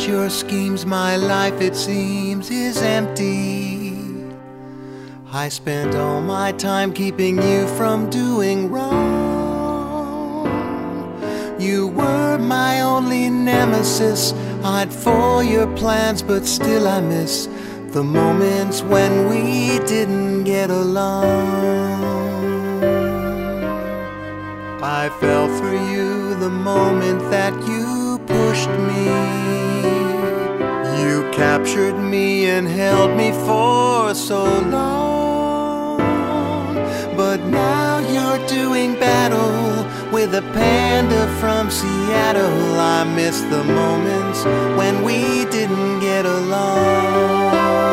your schemes, my life, it seems, is empty. I spent all my time keeping you from doing wrong. You were my only nemesis. I'd foil your plans, but still I miss the moments when we didn't get along. I fell for you the moment that you pushed me. You captured me and held me for so long. But now you're doing battle with a panda from Seattle. I miss the moments when we didn't get along.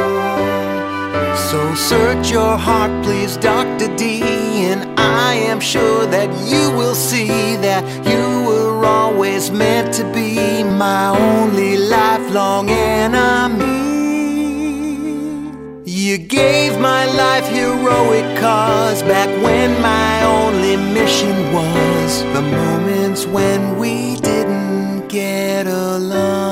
So search your heart, please, Dr. D, and I am sure that you will see that you were always meant to be my only lifelong enemy. You gave my life heroic cause back when my only mission was the moments when we didn't get along.